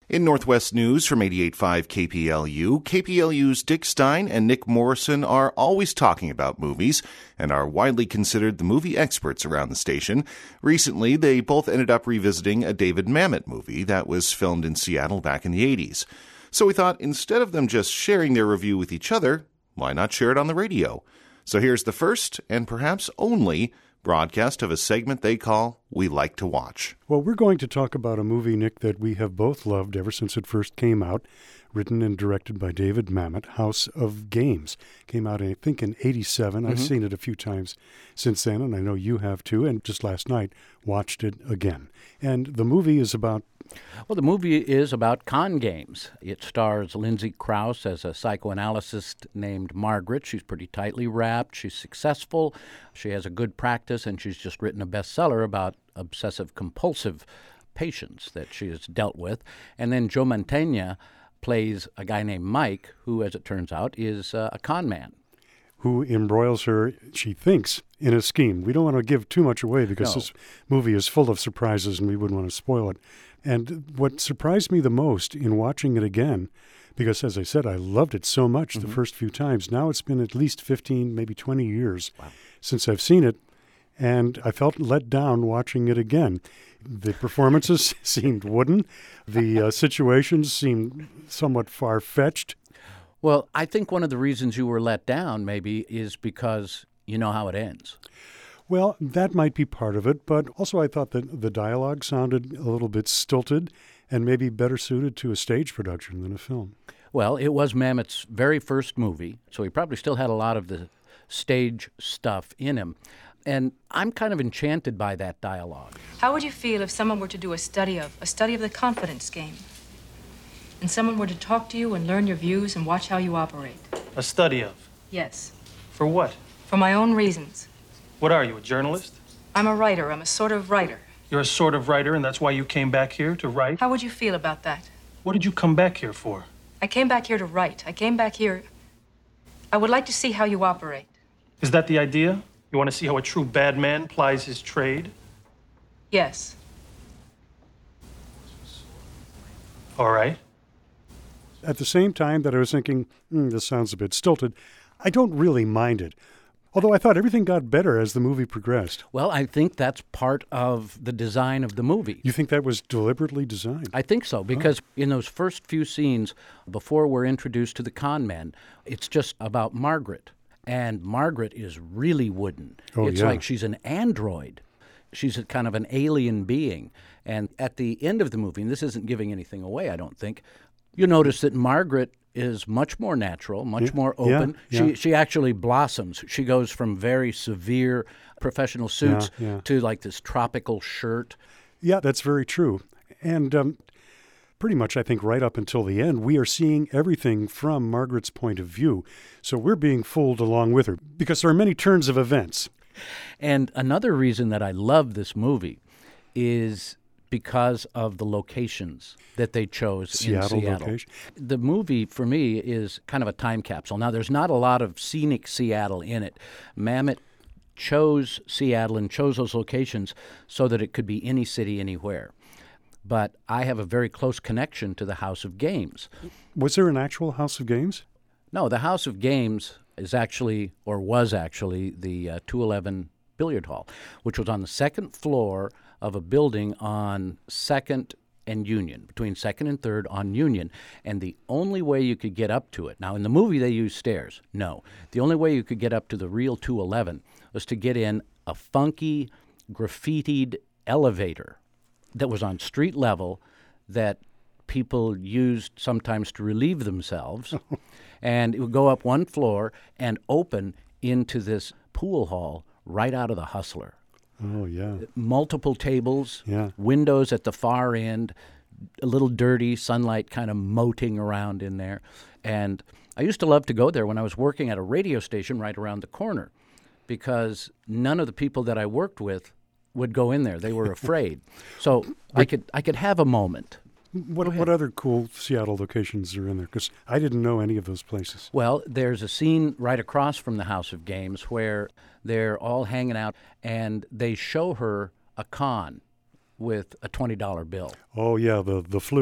In Northwest News from 88.5 KPLU, KPLU's Dick Stein and Nick Morrison are always talking about movies and are widely considered the movie experts around the station. Recently, they both ended up revisiting a David Mamet movie that was filmed in Seattle back in the 80s. So we thought instead of them just sharing their review with each other, why not share it on the radio? So here's the first, and perhaps only, broadcast of a segment they call We Like to Watch. Well, we're going to talk about a movie, Nick, that we have both loved ever since it first came out, written and directed by David Mamet, House of Games. Came out, I think, in 87. I've seen it a few times since then, and I know you have too, and just last night watched it again. And the movie is about... Well, the movie is about con games. It stars Lindsay Krause as a psychoanalyst named Margaret. She's pretty tightly wrapped. She's successful. She has a good practice, and she's just written a bestseller about obsessive-compulsive patients that she has dealt with. And then Joe Mantegna plays a guy named Mike, who, as it turns out, is a con man. Who embroils her, she thinks, in a scheme. We don't want to give too much away because This movie is full of surprises and we wouldn't want to spoil it. And what surprised me the most in watching it again, because as I said, I loved it so much the first few times. Now it's been at least 15, maybe 20 years since I've seen it, and I felt let down watching it again. The performances seemed wooden. The situations seemed somewhat far-fetched. Well, I think one of the reasons you were let down maybe is because you know how it ends. Well, that might be part of it, but also I thought that the dialogue sounded a little bit stilted and maybe better suited to a stage production than a film. Well, it was Mamet's very first movie, so he probably still had a lot of the stage stuff in him. And I'm kind of enchanted by that dialogue. How would you feel if someone were to do a study of the confidence game? And someone were to talk to you and learn your views and watch how you operate? A study of? Yes. For what? For my own reasons. What are you, a journalist? I'm a writer. I'm a sort of writer. You're a sort of writer, and that's why you came back here to write? How would you feel about that? What did you come back here for? I came back here to write. I came back here... I would like to see how you operate. Is that the idea? You want to see how a true bad man plies his trade? Yes. All right. At the same time that I was thinking, this sounds a bit stilted, I don't really mind it. Although I thought everything got better as the movie progressed. Well, I think that's part of the design of the movie. You think that was deliberately designed? I think so, because in those first few scenes, before we're introduced to the con men, it's just about Margaret. And Margaret is really wooden. It's like she's an android. She's a kind of an alien being. And at the end of the movie, and this isn't giving anything away, I don't think, you notice that Margaret is much more natural, much more open. She actually blossoms. She goes from very severe professional suits to like this tropical shirt. Yeah, that's very true. And pretty much, I think, right up until the end, we are seeing everything from Margaret's point of view. So we're being fooled along with her because there are many turns of events. And another reason that I love this movie is because of the locations that they chose in Seattle. Location. The movie, for me, is kind of a time capsule. Now, there's not a lot of scenic Seattle in it. Mamet chose Seattle and chose those locations so that it could be any city, anywhere. But I have a very close connection to the House of Games. Was there an actual House of Games? No, the House of Games is actually, or was actually, the 211 Billiard Hall, which was on the second floor of a building on 2nd and Union, between 2nd and 3rd on Union. And the only way you could get up to it, now in the movie they use stairs. No, the only way you could get up to the real 211 was to get in a funky, graffitied elevator that was on street level that people used sometimes to relieve themselves. And it would go up one floor and open into this pool hall right out of The Hustler. Oh, yeah. Multiple tables, windows at the far end, a little dirty, sunlight kind of moting around in there. And I used to love to go there when I was working at a radio station right around the corner because none of the people that I worked with would go in there. They were afraid. So I could have a moment. What other cool Seattle locations are in there? Because I didn't know any of those places. Well, there's a scene right across from the House of Games where they're all hanging out, and they show her a con with a $20 bill. Oh, yeah, the flu.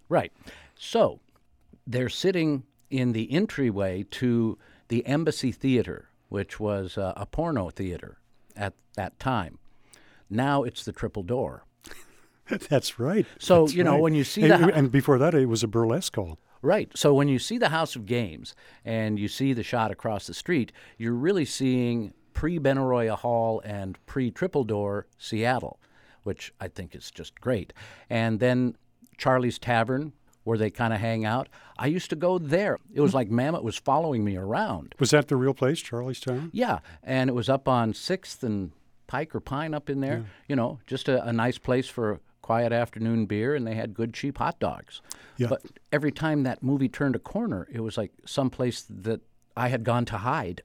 Right. So they're sitting in the entryway to the Embassy Theater, which was a porno theater at that time. Now it's the Triple Door. That's right. So, That's right. When you see and before that, it was a burlesque hall. Right. So when you see the House of Games and you see the shot across the street, you're really seeing pre-Benaroya Hall and pre-Triple Door Seattle, which I think is just great. And then Charlie's Tavern, where they kind of hang out. I used to go there. It was like Mamet was following me around. Was that the real place, Charlie's Tavern? Yeah, and it was up on 6th and Pike or Pine up in there. Yeah. Just a nice place for a quiet afternoon beer, and they had good, cheap hot dogs. Yeah. But every time that movie turned a corner, it was like someplace that I had gone to hide.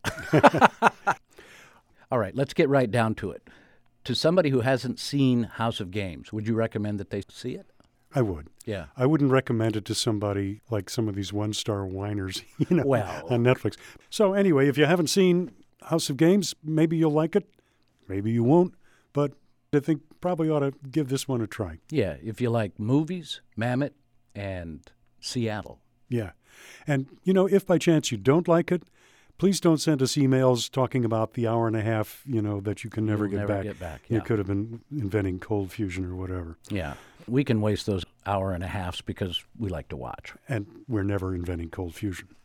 All right, let's get right down to it. To somebody who hasn't seen House of Games, would you recommend that they see it? I would. Yeah. I wouldn't recommend it to somebody like some of these one-star whiners, Well. on Netflix. So anyway, if you haven't seen House of Games, maybe you'll like it. Maybe you won't. But I think probably ought to give this one a try. Yeah, if you like movies, Mamet, and Seattle. Yeah. And, if by chance you don't like it, please don't send us emails talking about the hour and a half, that you can never get back. Yeah. You could have been inventing cold fusion or whatever. Yeah. We can waste those hour and a halves because we like to watch. And we're never inventing cold fusion.